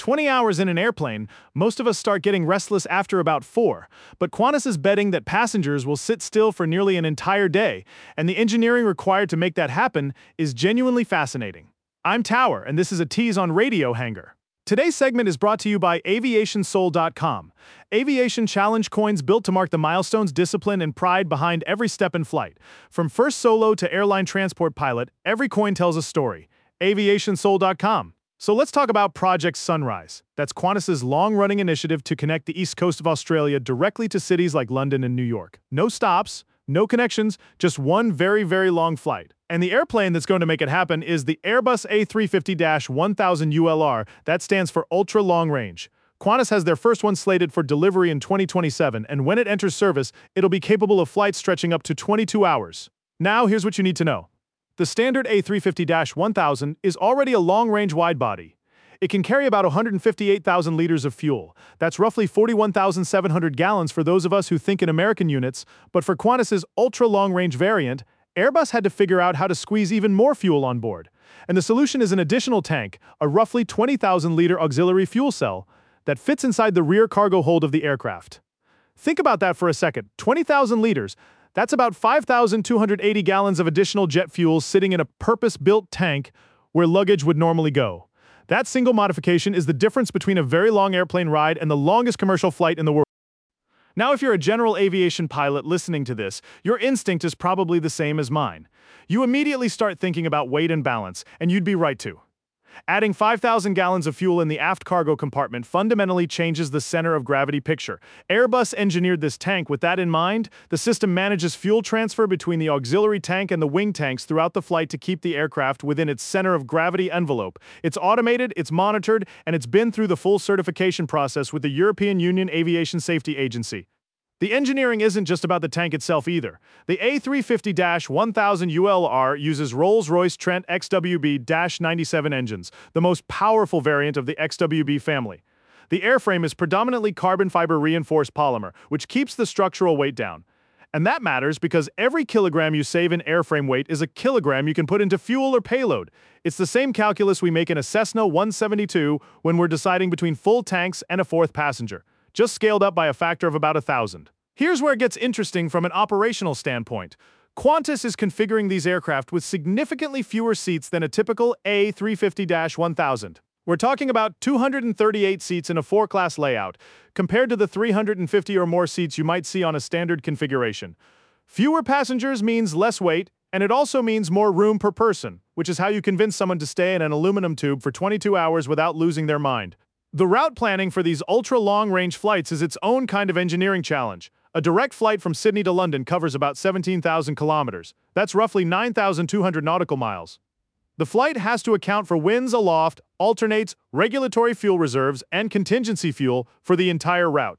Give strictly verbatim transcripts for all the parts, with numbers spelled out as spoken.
twenty hours in an airplane, most of us start getting restless after about four, but Qantas is betting that passengers will sit still for nearly an entire day, and the engineering required to make that happen is genuinely fascinating. I'm Tower, and this is a tease on Radio Hangar. Today's segment is brought to you by aviation soul dot com. Aviation challenge coins built to mark the milestones, discipline, and pride behind every step in flight. From first solo to airline transport pilot, every coin tells a story. aviation soul dot com. So let's talk about Project Sunrise. That's Qantas's long-running initiative to connect the east coast of Australia directly to cities like London and New York. No stops, no connections, just one very, very long flight. And the airplane that's going to make it happen is the Airbus A three fifty one thousand U L R. That stands for Ultra Long Range. Qantas has their first one slated for delivery in twenty twenty-seven, and when it enters service, it'll be capable of flights stretching up to twenty-two hours. Now, here's what you need to know. The standard A three fifty one thousand is already a long-range wide-body. It can carry about one hundred fifty-eight thousand liters of fuel. That's roughly forty-one thousand seven hundred gallons for those of us who think in American units, but for Qantas's ultra-long-range variant, Airbus had to figure out how to squeeze even more fuel on board. And the solution is an additional tank, a roughly twenty thousand liter auxiliary fuel cell, that fits inside the rear cargo hold of the aircraft. Think about that for a second. twenty thousand liters. That's about five thousand two hundred eighty gallons of additional jet fuel sitting in a purpose-built tank where luggage would normally go. That single modification is the difference between a very long airplane ride and the longest commercial flight in the world. Now, if you're a general aviation pilot listening to this, your instinct is probably the same as mine. You immediately start thinking about weight and balance, and you'd be right to. Adding five thousand gallons of fuel in the aft cargo compartment fundamentally changes the center of gravity picture. Airbus engineered this tank with that in mind. The system manages fuel transfer between the auxiliary tank and the wing tanks throughout the flight to keep the aircraft within its center of gravity envelope. It's automated, it's monitored, and it's been through the full certification process with the European Union Aviation Safety Agency. The engineering isn't just about the tank itself either. The A three fifty one thousand U L R uses Rolls-Royce Trent X W B ninety-seven engines, the most powerful variant of the X W B family. The airframe is predominantly carbon fiber reinforced polymer, which keeps the structural weight down. And that matters because every kilogram you save in airframe weight is a kilogram you can put into fuel or payload. It's the same calculus we make in a Cessna one seventy-two when we're deciding between full tanks and a fourth passenger, just scaled up by a factor of about a thousand. Here's where it gets interesting from an operational standpoint. Qantas is configuring these aircraft with significantly fewer seats than a typical A three fifty one thousand. We're talking about two hundred thirty-eight seats in a four-class layout, compared to the three hundred fifty or more seats you might see on a standard configuration. Fewer passengers means less weight, and it also means more room per person, which is how you convince someone to stay in an aluminum tube for twenty-two hours without losing their mind. The route planning for these ultra-long-range flights is its own kind of engineering challenge. A direct flight from Sydney to London covers about seventeen thousand kilometers. That's roughly nine thousand two hundred nautical miles. The flight has to account for winds aloft, alternates, regulatory fuel reserves, and contingency fuel for the entire route.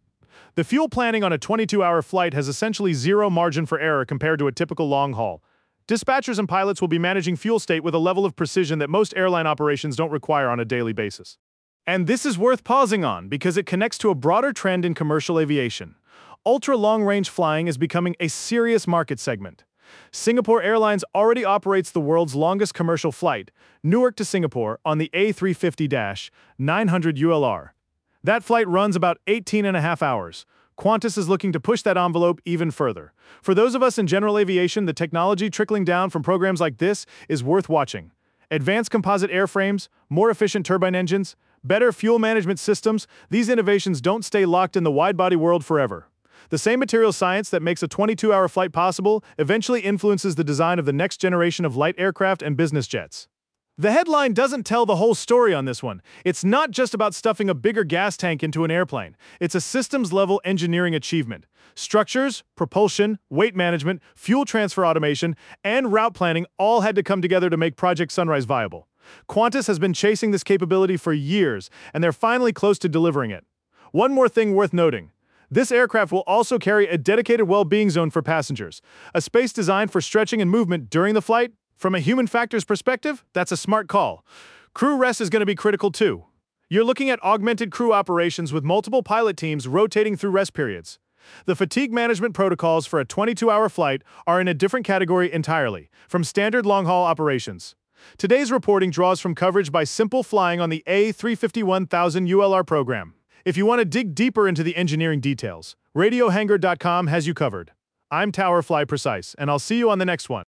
The fuel planning on a twenty-two hour flight has essentially zero margin for error compared to a typical long haul. Dispatchers and pilots will be managing fuel state with a level of precision that most airline operations don't require on a daily basis. And this is worth pausing on because it connects to a broader trend in commercial aviation. Ultra-long-range flying is becoming a serious market segment. Singapore Airlines already operates the world's longest commercial flight, Newark to Singapore, on the A three fifty nine hundred U L R. That flight runs about eighteen and a half hours. Qantas is looking to push that envelope even further. For those of us in general aviation, the technology trickling down from programs like this is worth watching. Advanced composite airframes, more efficient turbine engines, better fuel management systems, these innovations don't stay locked in the wide-body world forever. The same material science that makes a twenty-two hour flight possible eventually influences the design of the next generation of light aircraft and business jets. The headline doesn't tell the whole story on this one. It's not just about stuffing a bigger gas tank into an airplane. It's a systems-level engineering achievement. Structures, propulsion, weight management, fuel transfer automation, and route planning all had to come together to make Project Sunrise viable. Qantas has been chasing this capability for years, and they're finally close to delivering it. One more thing worth noting. This aircraft will also carry a dedicated well-being zone for passengers, a space designed for stretching and movement during the flight. From a human factors perspective, that's a smart call. Crew rest is going to be critical too. You're looking at augmented crew operations with multiple pilot teams rotating through rest periods. The fatigue management protocols for a twenty-two hour flight are in a different category entirely, from standard long-haul operations. Today's reporting draws from coverage by Simple flying on the A three fifty-one thousand U L R program. If you want to dig deeper into the engineering details, radio hangar dot com has you covered. I'm Tower Fly Precise, and I'll see you on the next one.